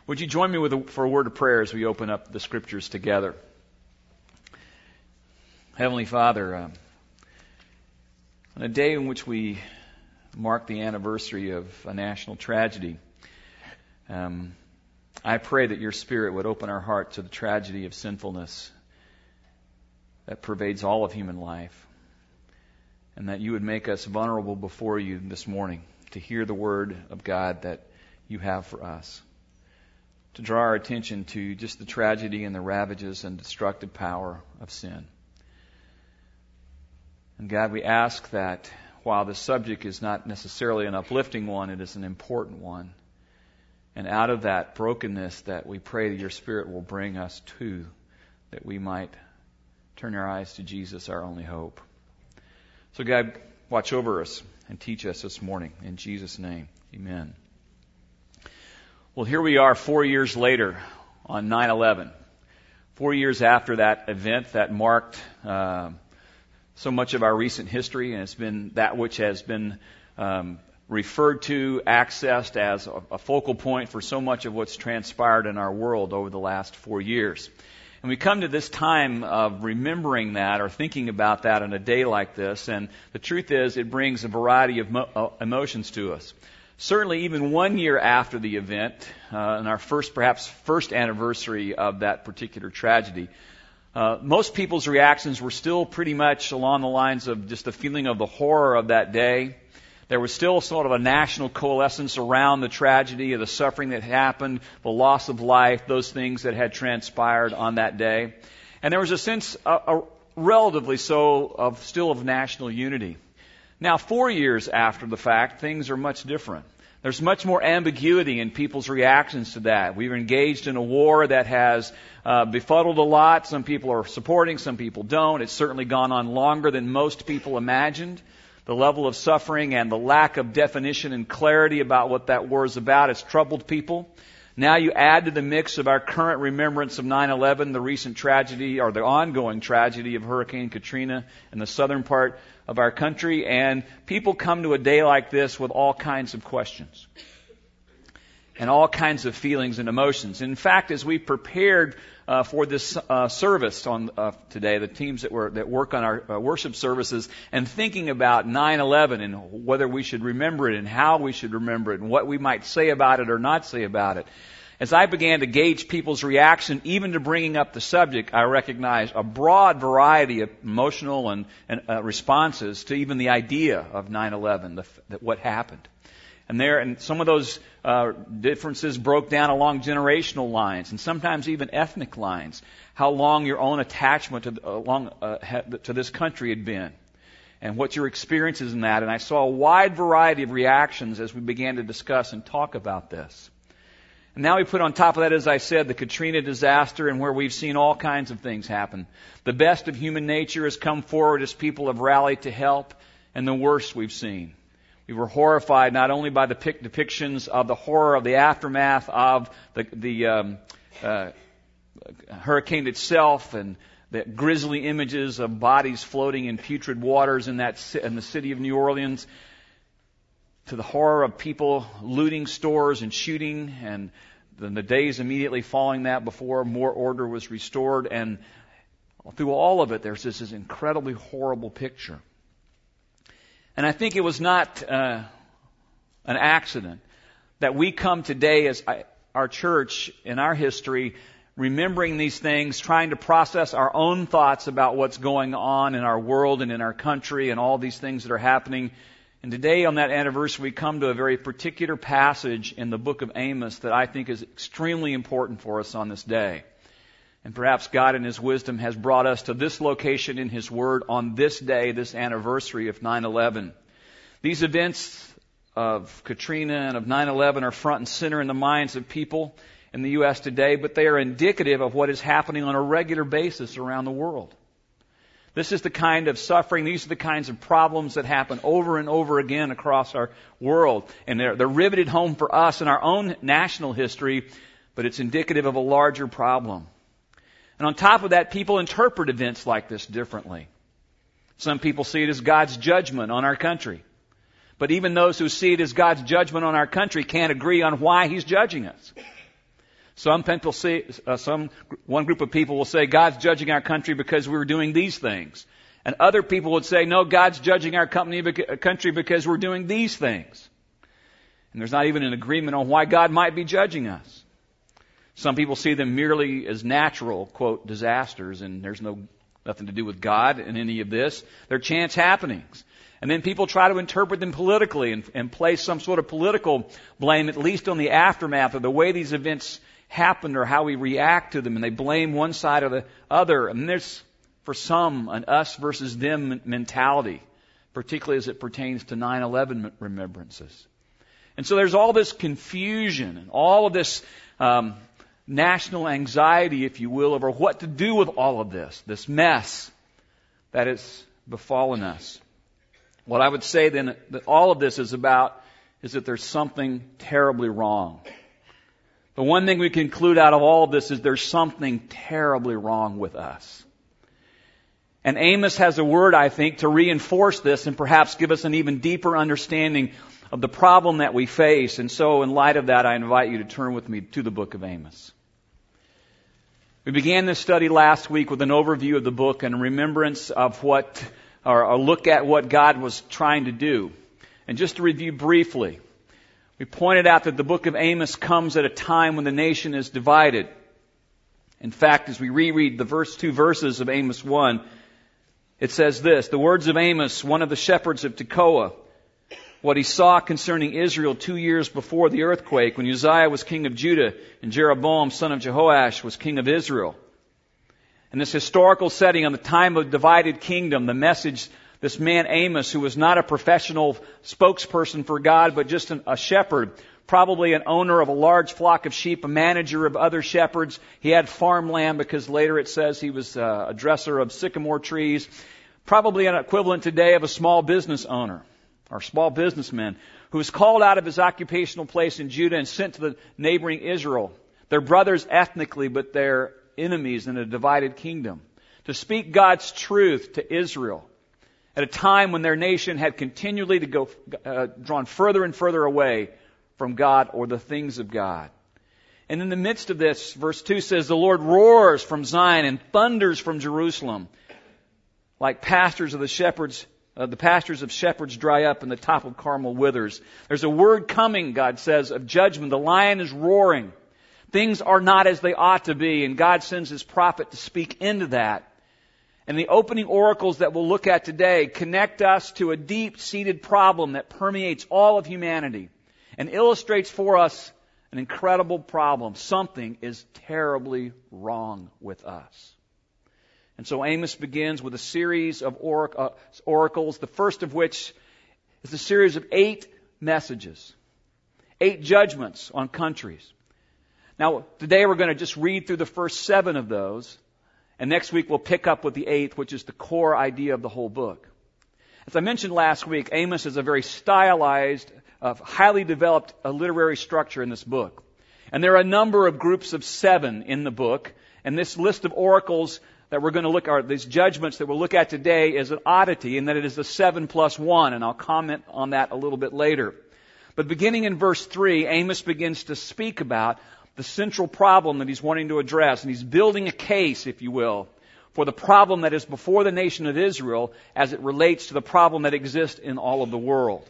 Would you join me for a word of prayer as we open up the Scriptures together? Heavenly Father, on a day in which we mark the anniversary of a national tragedy, I pray that your Spirit would open our heart to the tragedy of sinfulness that pervades all of human life, and that you would make us vulnerable before you this morning to hear the Word of God that you have for us, to draw our attention to just the tragedy and the ravages and destructive power of sin. And God, we ask that while the subject is not necessarily an uplifting one, it is an important one. And out of that brokenness that we pray that your Spirit will bring us to, that we might turn our eyes to Jesus, our only hope. So God, watch over us and teach us this morning. In Jesus' name, amen. Well, here we are 4 years later on 9/11. 4 years after that event that marked so much of our recent history, and it's been that which has been referred to, accessed as a focal point for so much of what's transpired in our world over the last 4 years. And we come to this time of remembering that or thinking about that on a day like this, and the truth is it brings a variety of emotions to us. Certainly even 1 year after the event, and our first anniversary of that particular tragedy, most people's reactions were still pretty much along the lines of just the feeling of the horror of that day. There was still sort of a national coalescence around the tragedy of the suffering that happened, the loss of life, those things that had transpired on that day. And there was a sense, relatively so, of national unity. Now, 4 years after the fact, things are much different. There's much more ambiguity in people's reactions to that. We've engaged in a war that has befuddled a lot. Some people are supporting, some people don't. It's certainly gone on longer than most people imagined. The level of suffering and the lack of definition and clarity about what that war is about has troubled people. Now you add to the mix of our current remembrance of 9/11, the recent tragedy or the ongoing tragedy of Hurricane Katrina in the southern part of our country, and people come to a day like this with all kinds of questions and all kinds of feelings and emotions. In fact, as we prepared for this service on today, the teams that work on our worship services, and thinking about 9/11 and whether we should remember it and how we should remember it and what we might say about it or not say about it, as I began to gauge people's reaction even to bringing up the subject, I recognized a broad variety of emotional and responses to even the idea of 9/11, that what happened. And some of those differences broke down along generational lines and sometimes even ethnic lines. How long your own attachment to this country had been, and what your experiences in that. And I saw a wide variety of reactions as we began to discuss and talk about this. And now we put on top of that, as I said, the Katrina disaster, and where we've seen all kinds of things happen. The best of human nature has come forward as people have rallied to help, and the worst we've seen. We were horrified not only by the depictions of the horror of the aftermath of the hurricane itself, and the grisly images of bodies floating in putrid waters in the city of New Orleans, to the horror of people looting stores and shooting, and then the days immediately following that before more order was restored. And through all of it, there's this incredibly horrible picture. And I think it was not an accident that we come today as our church in our history, remembering these things, trying to process our own thoughts about what's going on in our world and in our country and all these things that are happening. And today on that anniversary, we come to a very particular passage in the book of Amos that I think is extremely important for us on this day. And perhaps God in His wisdom has brought us to this location in His Word on this day, this anniversary of 9/11. These events of Katrina and of 9/11 are front and center in the minds of people in the U.S. today, but they are indicative of what is happening on a regular basis around the world. This is the kind of suffering, these are the kinds of problems that happen over and over again across our world. And they're riveted home for us in our own national history, but it's indicative of a larger problem. And on top of that, people interpret events like this differently. Some people see it as God's judgment on our country. But even those who see it as God's judgment on our country can't agree on why He's judging us. One group of people will say, God's judging our country because we were doing these things. And other people would say, no, God's judging our country because we're doing these things. And there's not even an agreement on why God might be judging us. Some people see them merely as natural, quote, disasters, and there's nothing to do with God in any of this. They're chance happenings. And then people try to interpret them politically and place some sort of political blame, at least on the aftermath of the way these events happened or how we react to them. And they blame one side or the other. And there's, for some, an us versus them mentality, particularly as it pertains to 9/11 remembrances. And so there's all this confusion and all of this national anxiety, if you will, over what to do with all of this mess that has befallen us. What I would say then that all of this is about is that there's something terribly wrong. The one thing we conclude out of all of this is there's something terribly wrong with us. And Amos has a word, I think, to reinforce this and perhaps give us an even deeper understanding of the problem that we face. And so in light of that, I invite you to turn with me to the book of Amos. We began this study last week with an overview of the book and a remembrance of or a look at what God was trying to do. And just to review briefly, we pointed out that the book of Amos comes at a time when the nation is divided. In fact, as we reread the first 2 verses of Amos 1, it says this, the words of Amos, one of the shepherds of Tekoa, what he saw concerning Israel 2 years before the earthquake, when Uzziah was king of Judah and Jeroboam, son of Jehoash, was king of Israel. In this historical setting, on the time of divided kingdom, the message, this man Amos, who was not a professional spokesperson for God, but just a shepherd, probably an owner of a large flock of sheep, a manager of other shepherds. He had farmland because later it says he was a dresser of sycamore trees. Probably an equivalent today of a small business owner or small businessman who was called out of his occupational place in Judah and sent to the neighboring Israel. They're brothers ethnically, but they're enemies in a divided kingdom, to speak God's truth to Israel at a time when their nation had continually to go drawn further and further away from God or the things of God. And in the midst of this, verse 2 says, the Lord roars from Zion and thunders from Jerusalem, like pastures of the shepherds. The pastures of shepherds dry up and the top of Carmel withers. There's a word coming, God says, of judgment. The lion is roaring. Things are not as they ought to be, and God sends His prophet to speak into that. And the opening oracles that we'll look at today connect us to a deep-seated problem that permeates all of humanity and illustrates for us an incredible problem. Something is terribly wrong with us. And so Amos begins with a series of oracles, the first of which is a series of 8 messages, 8 judgments on countries. Now, today we're going to just read through the first 7 of those, and next week we'll pick up with the 8th, which is the core idea of the whole book. As I mentioned last week, Amos is a very stylized, highly developed literary structure in this book. And there are a number of groups of 7 in the book, and this list of oracles that we're going to look at, these judgments that we'll look at today, is an oddity in that it is the 7 plus 1, and I'll comment on that a little bit later. But beginning in verse 3, Amos begins to speak about the central problem that he's wanting to address, and he's building a case, if you will, for the problem that is before the nation of Israel as it relates to the problem that exists in all of the world.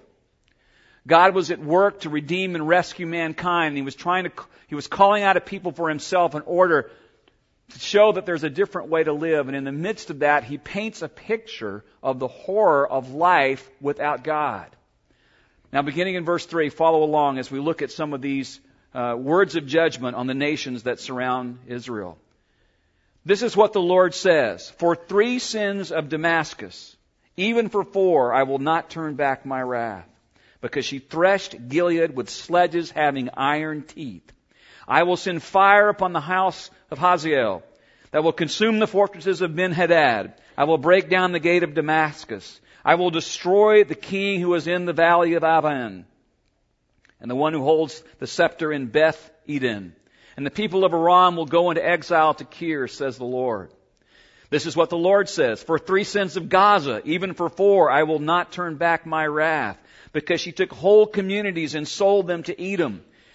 God was at work to redeem and rescue mankind. He was calling out a people for Himself in order to show that there's a different way to live. And in the midst of that, He paints a picture of the horror of life without God. Now, beginning in verse 3, follow along as we look at some of these words of judgment on the nations that surround Israel. This is what the Lord says, for 3 sins of Damascus, even for 4, I will not turn back my wrath, because she threshed Gilead with sledges having iron teeth. I will send fire upon the house of Hazael that will consume the fortresses of Ben-Hadad. I will break down the gate of Damascus. I will destroy the king who is in the valley of Avan, and the one who holds the scepter in Beth Eden. And the people of Aram will go into exile to Kir, says the Lord. This is what the Lord says. For 3 sins of Gaza, even for 4, I will not turn back my wrath, because she took whole communities and sold them to Edom.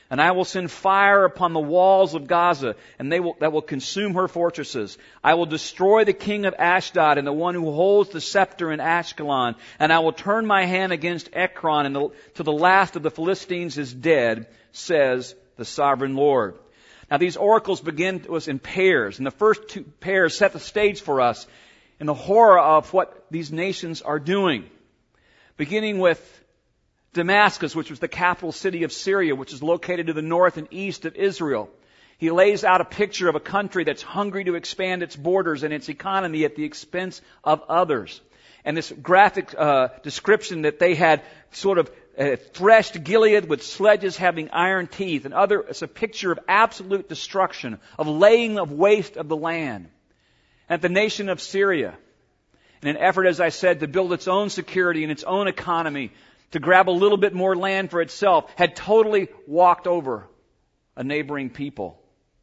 And I will send fire upon the walls of Gaza, and that will consume her fortresses. I will destroy the king of Ashdod and the one who holds the scepter in Ashkelon. And I will turn my hand against Ekron, and to the last of the Philistines is dead, says the sovereign Lord. Now these oracles begin to us in pairs, and the first two pairs set the stage for us in the horror of what these nations are doing. Beginning with Damascus, which was the capital city of Syria, which is located to the north and east of Israel. He lays out a picture of a country that's hungry to expand its borders and its economy at the expense of others. And this graphic description that they had sort of threshed Gilead with sledges having iron teeth, and it's a picture of absolute destruction, of laying of waste of the land. And the nation of Syria, in an effort, as I said, to build its own security and its own economy, to grab a little bit more land for itself, had totally walked over a neighboring people.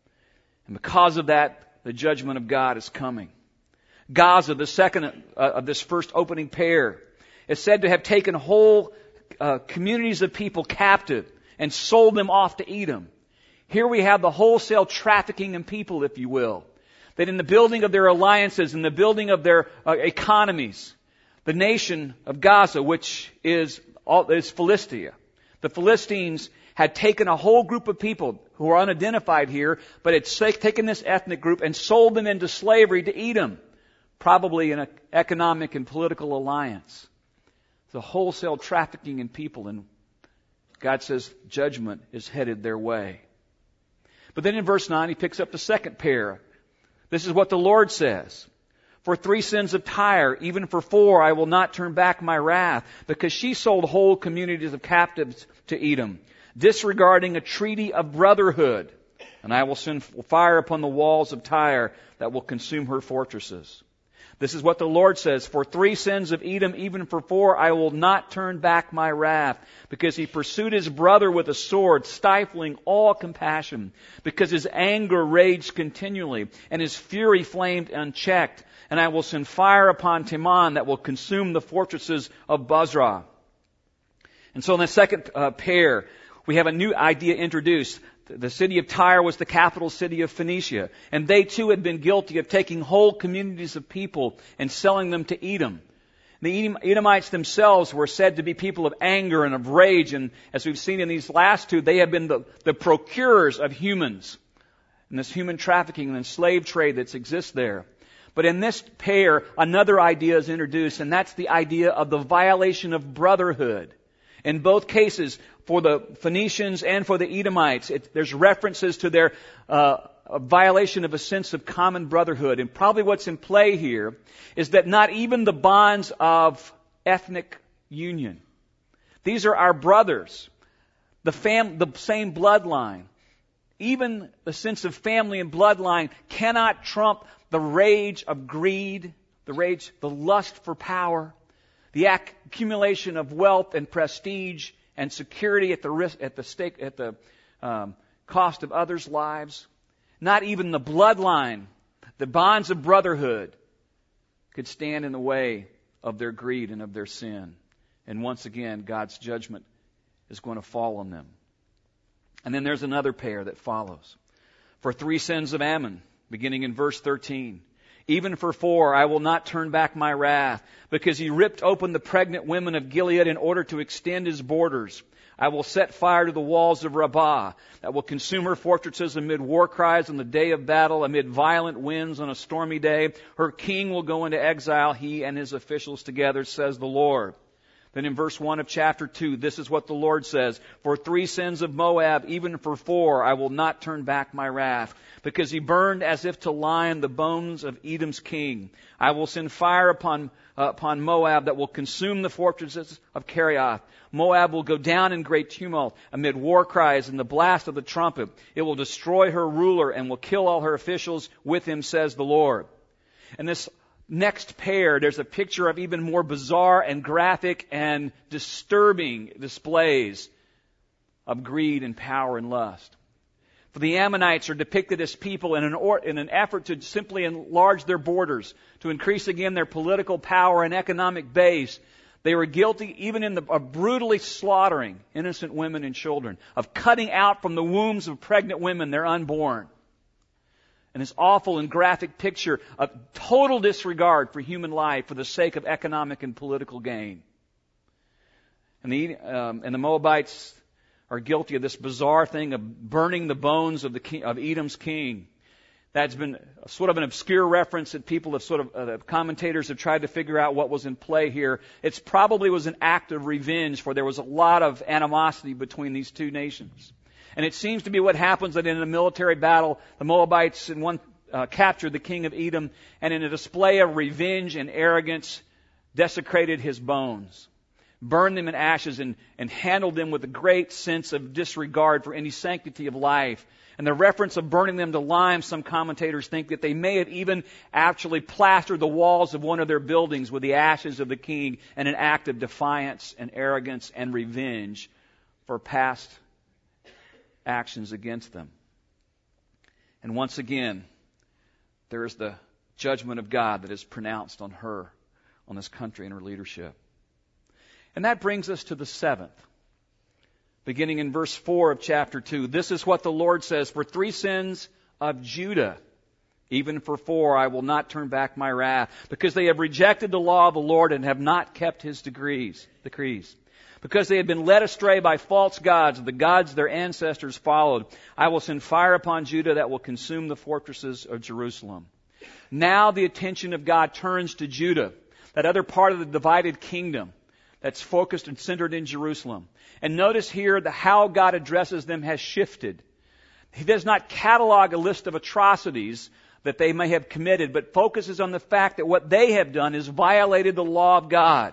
And because of that, the judgment of God is coming. Gaza, the second of this first opening pair, is said to have taken whole communities of people captive and sold them off to Edom. Here we have the wholesale trafficking in people, if you will. That in the building of their alliances, in the building of their economies, the nation of Gaza, which is Philistia. The Philistines had taken a whole group of people who are unidentified here, but had taken this ethnic group and sold them into slavery to Edom, probably in an economic and political alliance. The wholesale trafficking in people, and God says judgment is headed their way. But then in verse 9, he picks up the second pair. This is what the Lord says. For 3 sins of Tyre, even for 4, I will not turn back my wrath, because she sold whole communities of captives to Edom, disregarding a treaty of brotherhood. And I will send fire upon the walls of Tyre that will consume her fortresses. This is what the Lord says. For 3 sins of Edom, even for 4, I will not turn back my wrath, because he pursued his brother with a sword, stifling all compassion, because his anger raged continually, and his fury flamed unchecked. And I will send fire upon Teman that will consume the fortresses of Bozrah. And so in the second pair, we have a new idea introduced. The city of Tyre was the capital city of Phoenicia, and they too had been guilty of taking whole communities of people and selling them to Edom. The Edomites themselves were said to be people of anger and of rage, and as we've seen in these last two, they have been the procurers of humans, and this human trafficking and slave trade that exists there. But in this pair, another idea is introduced, and that's the idea of the violation of brotherhood. In both cases, for the Phoenicians and for the Edomites, there's references to their a violation of a sense of common brotherhood. And probably what's in play here is that not even the bonds of ethnic union. These are our brothers, the same bloodline. Even the sense of family and bloodline cannot trump the rage of greed, the lust for power, the accumulation of wealth and prestige and security at the cost of others' lives. Not even the bloodline, the bonds of brotherhood, could stand in the way of their greed and of their sin. And once again, God's judgment is going to fall on them. And then there's another pair that follows. For 3 sins of Ammon, beginning in verse 13. Even for 4, I will not turn back my wrath, because he ripped open the pregnant women of Gilead in order to extend his borders. I will set fire to the walls of Rabbah, that will consume her fortresses amid war cries on the day of battle, amid violent winds on a stormy day. Her king will go into exile, he and his officials together, says the Lord. Then in verse 1 of chapter 2, this is what the Lord says. For 3 sins of Moab, even for 4, I will not turn back my wrath, because he burned as if to lime the bones of Edom's king. I will send fire upon Moab that will consume the fortresses of Kerioth. Moab will go down in great tumult amid war cries and the blast of the trumpet. It will destroy her ruler and will kill all her officials with him, says the Lord. And this next pair, there's a picture of even more bizarre and graphic and disturbing displays of greed and power and lust. For the Ammonites are depicted as people in an effort to simply enlarge their borders, to increase again their political power and economic base. They were guilty even of brutally slaughtering innocent women and children, of cutting out from the wombs of pregnant women their unborn. And this awful and graphic picture of total disregard for human life for the sake of economic and political gain. And the Moabites are guilty of this bizarre thing of burning the bones of Edom's king. That's been sort of an obscure reference that people have commentators have tried to figure out what was in play here. It probably was an act of revenge, for there was a lot of animosity between these two nations. And it seems to be what happens that in a military battle, the Moabites captured the king of Edom, and in a display of revenge and arrogance, desecrated his bones, burned them in ashes, and handled them with a great sense of disregard for any sanctity of life. And the reference of burning them to lime, some commentators think that they may have even actually plastered the walls of one of their buildings with the ashes of the king in an act of defiance and arrogance and revenge for past actions against them. And once again, there is the judgment of God that is pronounced on her, on this country and her leadership. And that brings us to the seventh. Beginning in verse 4 of chapter 2, this is what the Lord says, for 3 sins of Judah, even for 4, I will not turn back my wrath, because they have rejected the law of the Lord and have not kept His decrees. Because they have been led astray by false gods, the gods their ancestors followed, I will send fire upon Judah that will consume the fortresses of Jerusalem. Now the attention of God turns to Judah, that other part of the divided kingdom that's focused and centered in Jerusalem. And notice here that how God addresses them has shifted. He does not catalog a list of atrocities that they may have committed, but focuses on the fact that what they have done is violated the law of God.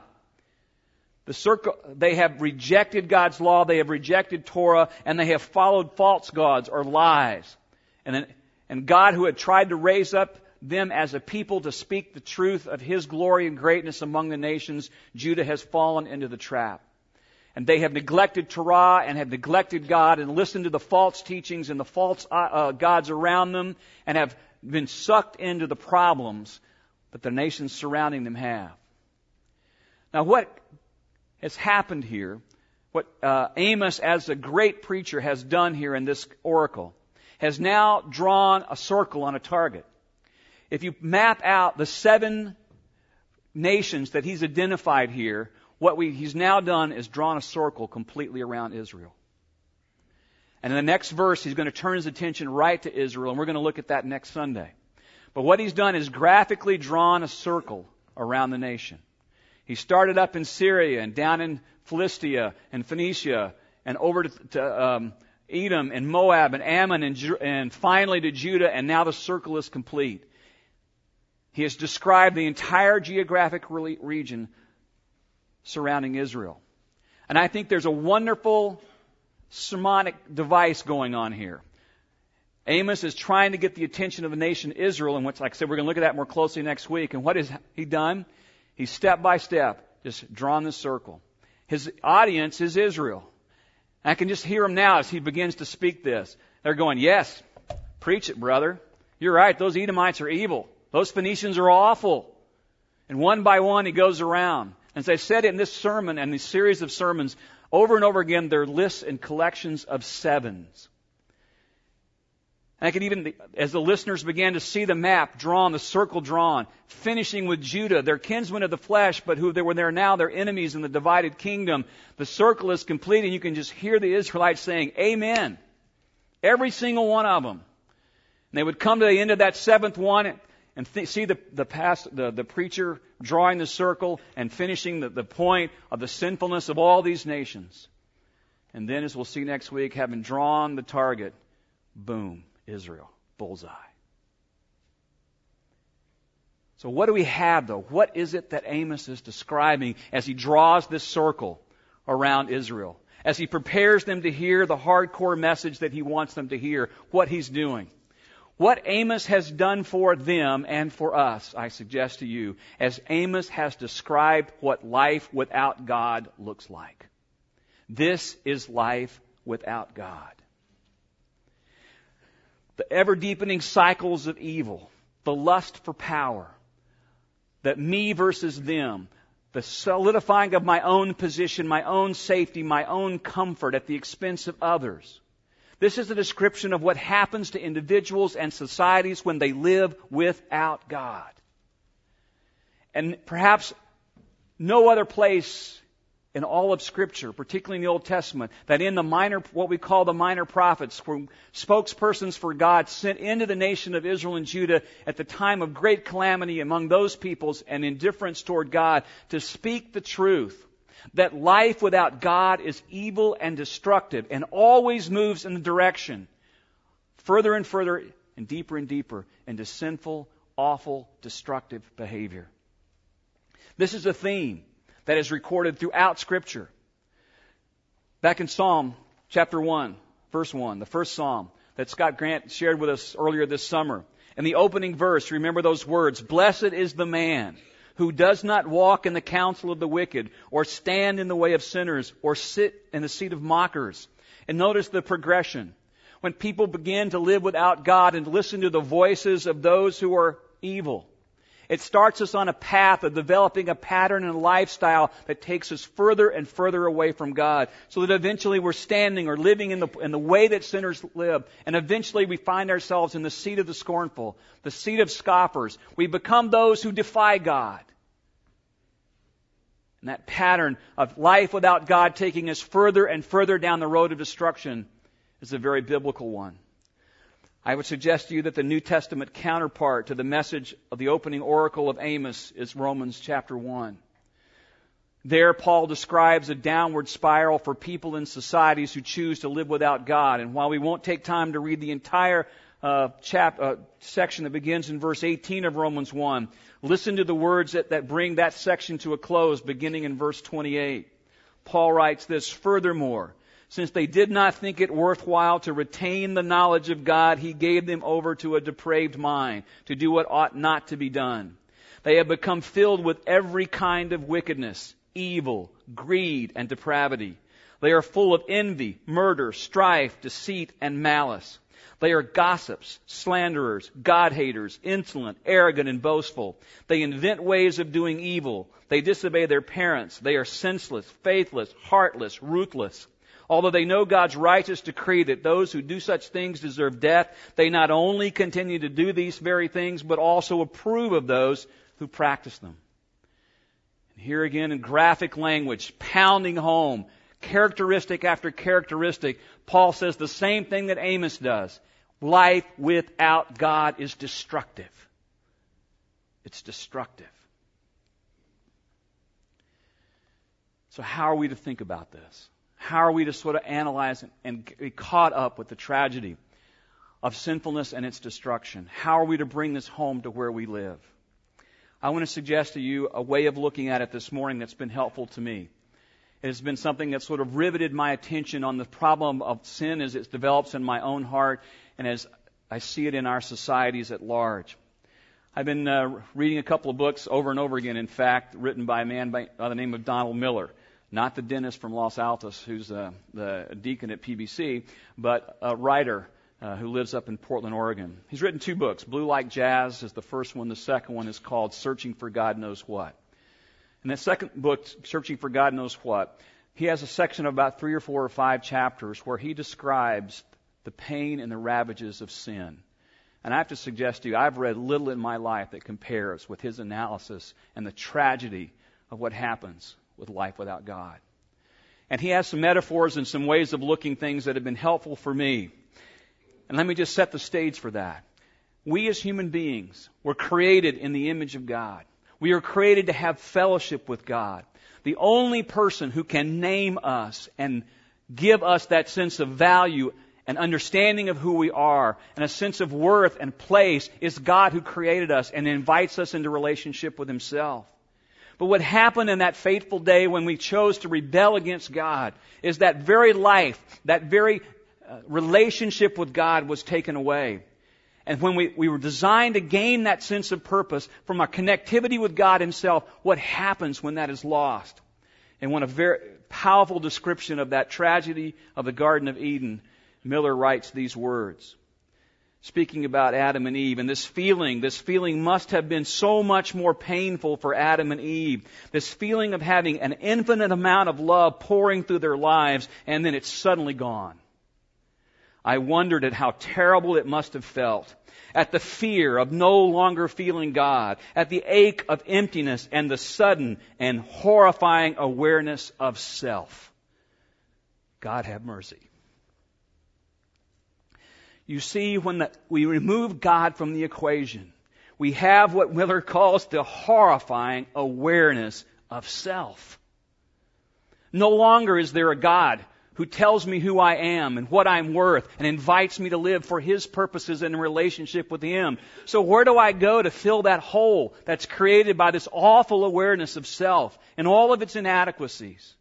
They have rejected God's law, they have rejected Torah, and they have followed false gods or lies. And God, who had tried to raise up them as a people to speak the truth of His glory and greatness among the nations, Judah has fallen into the trap. And they have neglected Torah and have neglected God and listened to the false teachings and the false gods around them, and have been sucked into the problems that the nations surrounding them have. Now what has happened here, what Amos as a great preacher has done here in this oracle, has now drawn a circle on a target. If you map out the 7 nations that he's identified here, he's now done is drawn a circle completely around Israel. And in the next verse, he's going to turn his attention right to Israel, and we're going to look at that next Sunday. But what he's done is graphically drawn a circle around the nation. He started up in Syria and down in Philistia and Phoenicia and over to Edom and Moab and Ammon and finally to Judah, and now the circle is complete. He has described the entire geographic region surrounding Israel. And I think there's a wonderful sermonic device going on here. Amos is trying to get the attention of the nation Israel, and like I said, we're going to look at that more closely next week. And what has he done? He's step by step just drawn this circle. His audience is Israel. And I can just hear him now as he begins to speak this. They're going, yes, preach it, brother. You're right, those Edomites are evil. Those Phoenicians are awful. And one by one he goes around. And as I said in this sermon and this series of sermons, over and over again, there are lists and collections of sevens. And I could even, as the listeners began to see the map drawn, the circle drawn, finishing with Judah, their kinsmen of the flesh, but who they were there now, their enemies in the divided kingdom, the circle is complete, and you can just hear the Israelites saying, Amen. Every single one of them. And they would come to the end of that 7th one and see the preacher drawing the circle and finishing the point of the sinfulness of all these nations. And then, as we'll see next week, having drawn the target, boom, Israel, bullseye. So what do we have, though? What is it that Amos is describing as he draws this circle around Israel? As he prepares them to hear the hardcore message that he wants them to hear, what he's doing. What Amos has done for them and for us, I suggest to you, as Amos has described what life without God looks like. This is life without God. The ever-deepening cycles of evil, the lust for power, that me versus them, the solidifying of my own position, my own safety, my own comfort at the expense of others. This is a description of what happens to individuals and societies when they live without God. And perhaps no other place in all of Scripture, particularly in the Old Testament, that in the what we call the minor prophets, were spokespersons for God sent into the nation of Israel and Judah at the time of great calamity among those peoples and indifference toward God, to speak the truth that life without God is evil and destructive and always moves in the direction further and further and deeper into sinful, awful, destructive behavior. This is a theme that is recorded throughout Scripture. Back in Psalm chapter 1, verse 1, the first Psalm that Scott Grant shared with us earlier this summer. In the opening verse, remember those words, "Blessed is the man who does not walk in the counsel of the wicked, or stand in the way of sinners, or sit in the seat of mockers." And notice the progression. When people begin to live without God and listen to the voices of those who are evil, it starts us on a path of developing a pattern and a lifestyle that takes us further and further away from God, so that eventually we're standing or living in the way that sinners live. And eventually we find ourselves in the seat of the scornful, the seat of scoffers. We become those who defy God. And that pattern of life without God taking us further and further down the road of destruction is a very biblical one. I would suggest to you that the New Testament counterpart to the message of the opening oracle of Amos is Romans chapter 1. There, Paul describes a downward spiral for people in societies who choose to live without God. And while we won't take time to read the entire section that begins in verse 18 of Romans 1, listen to the words that bring that section to a close, beginning in verse 28. Paul writes this, "Furthermore, since they did not think it worthwhile to retain the knowledge of God, He gave them over to a depraved mind, to do what ought not to be done. They have become filled with every kind of wickedness, evil, greed, and depravity. They are full of envy, murder, strife, deceit, and malice. They are gossips, slanderers, God-haters, insolent, arrogant, and boastful. They invent ways of doing evil. They disobey their parents. They are senseless, faithless, heartless, ruthless. Although they know God's righteous decree that those who do such things deserve death, they not only continue to do these very things, but also approve of those who practice them." And here again in graphic language, pounding home, characteristic after characteristic, Paul says the same thing that Amos does. Life without God is destructive. It's destructive. So how are we to think about this? How are we to sort of analyze and be caught up with the tragedy of sinfulness and its destruction? How are we to bring this home to where we live? I want to suggest to you a way of looking at it this morning that's been helpful to me. It has been something that sort of riveted my attention on the problem of sin as it develops in my own heart and as I see it in our societies at large. I've been reading a couple of books over and over again, in fact, written by a man by the name of Donald Miller. Not the dentist from Los Altos who's the deacon at PBC, but a writer who lives up in Portland, Oregon. He's written 2 books. Blue Like Jazz is the first one. The second one is called Searching for God Knows What. In that second book, Searching for God Knows What, he has a section of about 3 or 4 or 5 chapters where he describes the pain and the ravages of sin. And I have to suggest to you, I've read little in my life that compares with his analysis and the tragedy of what happens with life without God. And he has some metaphors and some ways of looking things that have been helpful for me. And let me just set the stage for that. We as human beings were created in the image of God. We are created to have fellowship with God. The only person who can name us and give us that sense of value and understanding of who we are and a sense of worth and place is God, who created us and invites us into relationship with Himself. But what happened in that fateful day when we chose to rebel against God is that very life, that very relationship with God was taken away. And when we were designed to gain that sense of purpose from our connectivity with God Himself, what happens when that is lost? And when a very powerful description of that tragedy of the Garden of Eden, Miller writes these words. speaking about Adam and Eve. And this feeling must have been so much more painful for Adam and Eve. This feeling of having an infinite amount of love pouring through their lives, and then it's suddenly gone. I wondered at how terrible it must have felt, at the fear of no longer feeling God, at the ache of emptiness, and the sudden and horrifying awareness of self. God have mercy. You see, when we remove God from the equation, we have what Miller calls the horrifying awareness of self. No longer is there a God who tells me who I am and what I'm worth and invites me to live for His purposes in a relationship with Him. So where do I go to fill that hole that's created by this awful awareness of self and all of its inadequacies?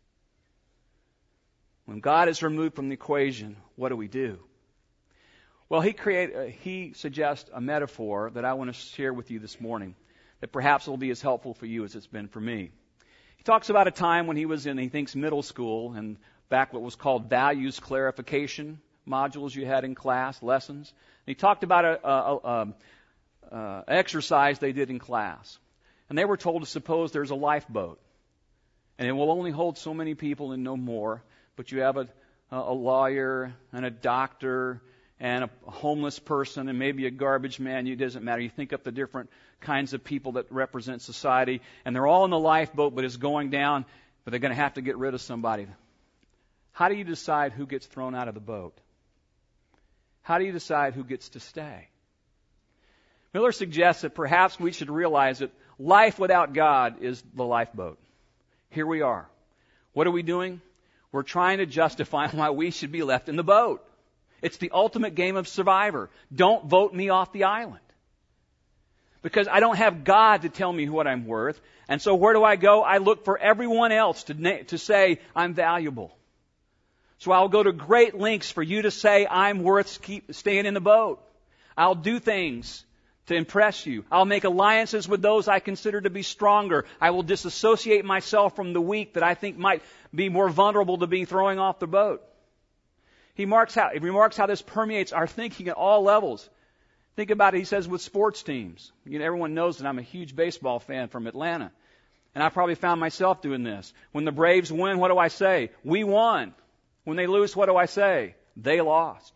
When God is removed from the equation, what do? Well, he suggests a metaphor that I want to share with you this morning that perhaps will be as helpful for you as it's been for me. He talks about a time when he was in, he thinks, middle school, and back what was called values clarification modules you had in class, lessons. And he talked about an exercise they did in class. And they were told to suppose there's a lifeboat. And it will only hold so many people and no more. But you have a lawyer and a doctor and a homeless person and maybe a garbage man. It doesn't matter. You think up the different kinds of people that represent society. And they're all in the lifeboat, but it's going down. But they're going to have to get rid of somebody. How do you decide who gets thrown out of the boat? How do you decide who gets to stay? Miller suggests that perhaps we should realize that life without God is the lifeboat. Here we are. What are we doing? We're trying to justify why we should be left in the boat. It's the ultimate game of survivor. Don't vote me off the island. Because I don't have God to tell me what I'm worth. And so where do I go? I look for everyone else to say I'm valuable. So I'll go to great lengths for you to say I'm worth staying in the boat. I'll do things to impress you. I'll make alliances with those I consider to be stronger. I will disassociate myself from the weak that I think might be more vulnerable to being throwing off the boat. He remarks how this permeates our thinking at all levels. Think about it, he says, with sports teams. Everyone knows that I'm a huge baseball fan from Atlanta. And I probably found myself doing this. When the Braves win, what do I say? We won. When they lose, what do I say? They lost.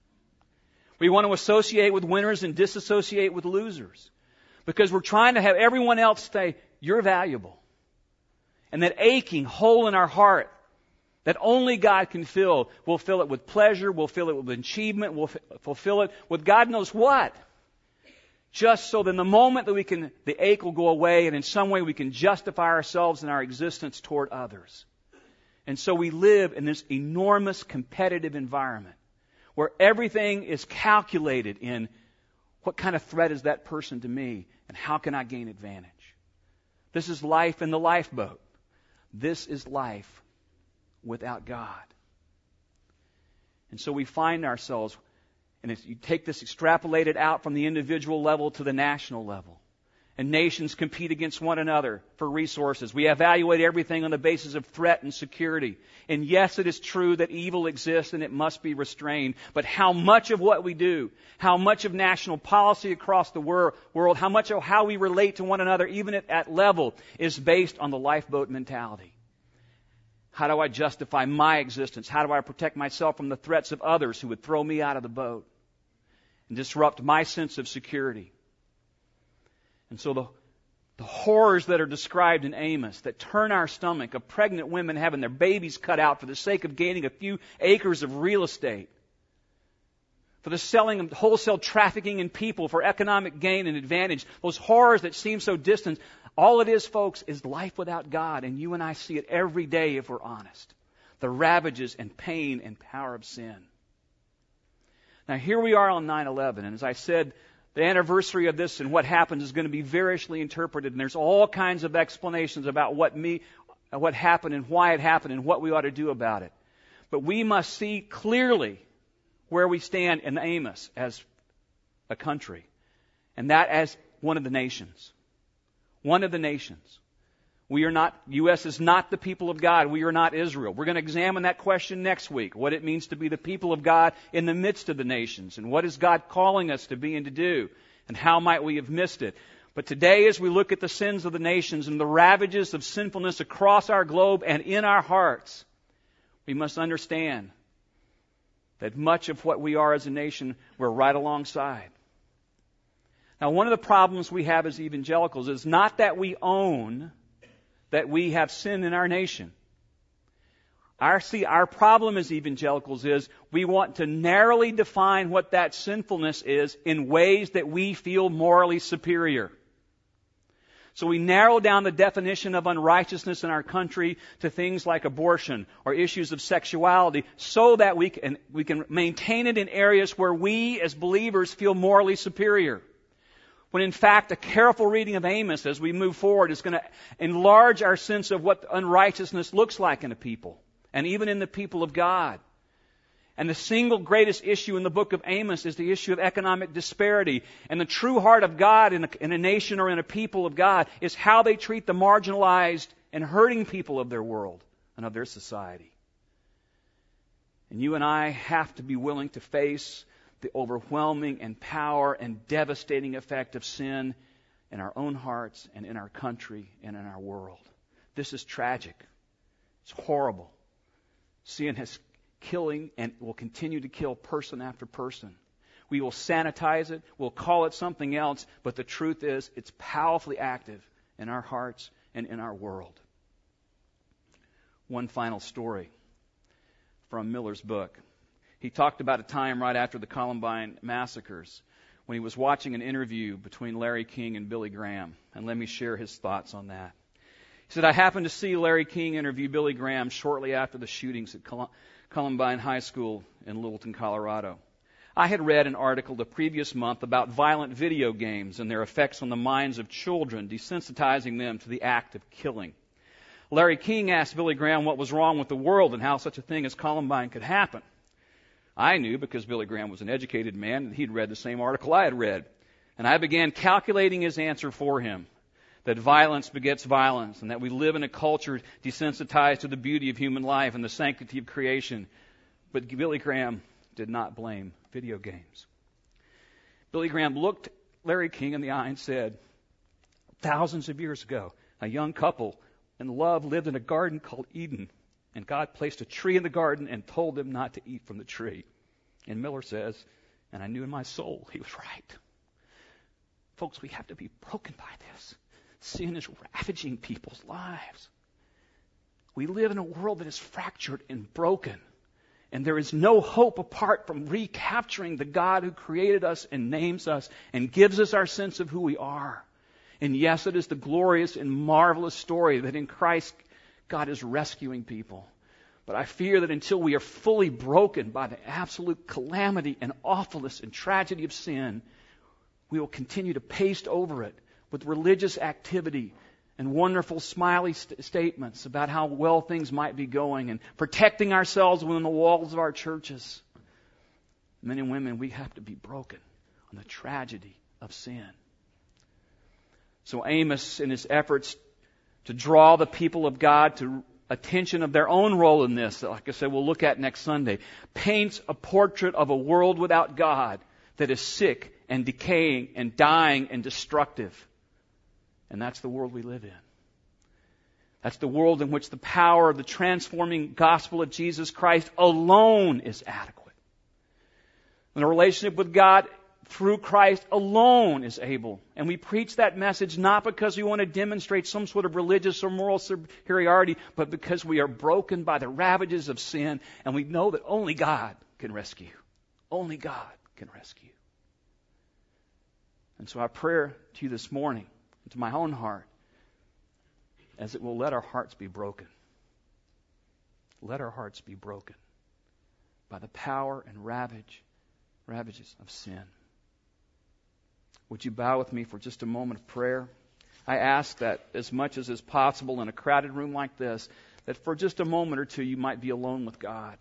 We want to associate with winners and disassociate with losers. Because we're trying to have everyone else say, you're valuable. And that aching hole in our heart that only God can fill, we'll fill it with pleasure, we'll fill it with achievement, we'll fulfill it with God knows what. Just so that in the moment that the ache will go away and in some way we can justify ourselves and our existence toward others. And so we live in this enormous competitive environment where everything is calculated in what kind of threat is that person to me and how can I gain advantage. This is life in the lifeboat. This is life without God. And so we find ourselves, and if you take this extrapolated out from the individual level to the national level, and nations compete against one another for resources. We evaluate everything on the basis of threat and security. And yes, it is true that evil exists and it must be restrained. But how much of what we do, how much of national policy across the world, how much of how we relate to one another, even at that level, is based on the lifeboat mentality. How do I justify my existence? How do I protect myself from the threats of others who would throw me out of the boat and disrupt my sense of security? And so the horrors that are described in Amos that turn our stomach, of pregnant women having their babies cut out for the sake of gaining a few acres of real estate, for the selling of wholesale trafficking in people for economic gain and advantage, those horrors that seem so distant, all it is, folks, is life without God, and you and I see it every day if we're honest. The ravages and pain and power of sin. Now here we are on 9/11, and as I said, the anniversary of this and what happened is going to be variously interpreted, and there's all kinds of explanations about what happened and why it happened and what we ought to do about it. But we must see clearly where we stand in Amos as a country, and that as one of the nations. One of the nations. U.S. is not the people of God. We are not Israel. We're going to examine that question next week, what it means to be the people of God in the midst of the nations, and what is God calling us to be and to do, and how might we have missed it. But today, as we look at the sins of the nations and the ravages of sinfulness across our globe and in our hearts, we must understand that much of what we are as a nation, we're right alongside. Now, one of the problems we have as evangelicals is not that we own that we have sin in our nation. Our problem as evangelicals is we want to narrowly define what that sinfulness is in ways that we feel morally superior. So we narrow down the definition of unrighteousness in our country to things like abortion or issues of sexuality so that we can maintain it in areas where we as believers feel morally superior. When in fact a careful reading of Amos as we move forward is going to enlarge our sense of what unrighteousness looks like in a people, and even in the people of God. And the single greatest issue in the book of Amos is the issue of economic disparity. And the true heart of God in a nation or in a people of God is how they treat the marginalized and hurting people of their world and of their society. And you and I have to be willing to face the overwhelming and power and devastating effect of sin in our own hearts and in our country and in our world. This is tragic. It's horrible. Sin is killing and will continue to kill person after person. We will sanitize it, we'll call it something else, but the truth is it's powerfully active in our hearts and in our world. One final story from Miller's book. He talked about a time right after the Columbine massacres when he was watching an interview between Larry King and Billy Graham. And let me share his thoughts on that. He said, I happened to see Larry King interview Billy Graham shortly after the shootings at Columbine High School in Littleton, Colorado. I had read an article the previous month about violent video games and their effects on the minds of children, desensitizing them to the act of killing. Larry King asked Billy Graham what was wrong with the world and how such a thing as Columbine could happen. I knew, because Billy Graham was an educated man, that he'd read the same article I had read. And I began calculating his answer for him, that violence begets violence, and that we live in a culture desensitized to the beauty of human life and the sanctity of creation. But Billy Graham did not blame video games. Billy Graham looked Larry King in the eye and said, thousands of years ago, a young couple in love lived in a garden called Eden. And God placed a tree in the garden and told them not to eat from the tree. And Miller says, and I knew in my soul he was right. Folks, we have to be broken by this. Sin is ravaging people's lives. We live in a world that is fractured and broken. And there is no hope apart from recapturing the God who created us and names us and gives us our sense of who we are. And yes, it is the glorious and marvelous story that in Christ God is rescuing people. But I fear that until we are fully broken by the absolute calamity and awfulness and tragedy of sin, we will continue to paste over it with religious activity and wonderful smiley statements about how well things might be going and protecting ourselves within the walls of our churches. Men and women, we have to be broken on the tragedy of sin. So Amos, in his efforts to draw the people of God to attention of their own role in this, like I said, we'll look at next Sunday, paints a portrait of a world without God that is sick and decaying and dying and destructive. And that's the world we live in. That's the world in which the power of the transforming gospel of Jesus Christ alone is adequate. And a relationship with God through Christ alone is able. And we preach that message not because we want to demonstrate some sort of religious or moral superiority, but because we are broken by the ravages of sin, and we know that only God can rescue. Only God can rescue. And so our prayer to you this morning, to my own heart, as it will let our hearts be broken. Let our hearts be broken by the power and ravages of sin. Would you bow with me for just a moment of prayer? I ask that as much as is possible in a crowded room like this, that for just a moment or two you might be alone with God.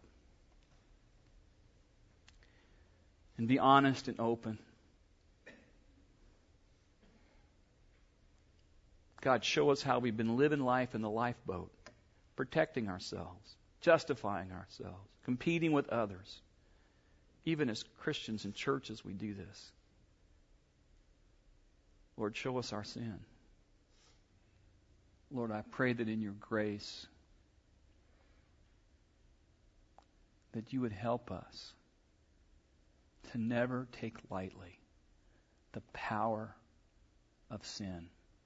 And be honest and open. God, show us how we've been living life in the lifeboat, protecting ourselves, justifying ourselves, competing with others. Even as Christians in churches, we do this. Lord, show us our sin. Lord, I pray that in your grace, that you would help us to never take lightly the power of sin.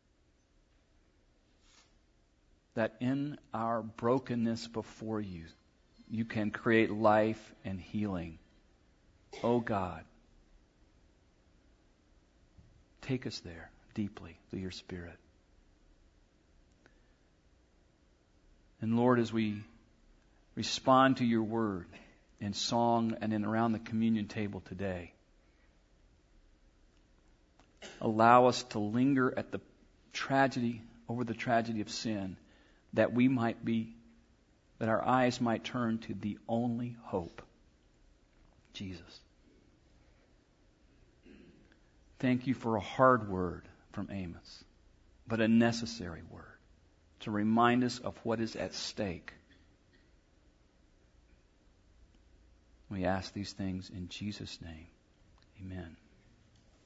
That in our brokenness before you, you can create life and healing. Oh God, take us there deeply through your Spirit. And Lord, as we respond to your word in song and in around the communion table today, allow us to linger at the tragedy, over the tragedy of sin, that our eyes might turn to the only hope, Jesus. Thank you for a hard word from Amos, but a necessary word to remind us of what is at stake. We ask these things in Jesus' name. Amen.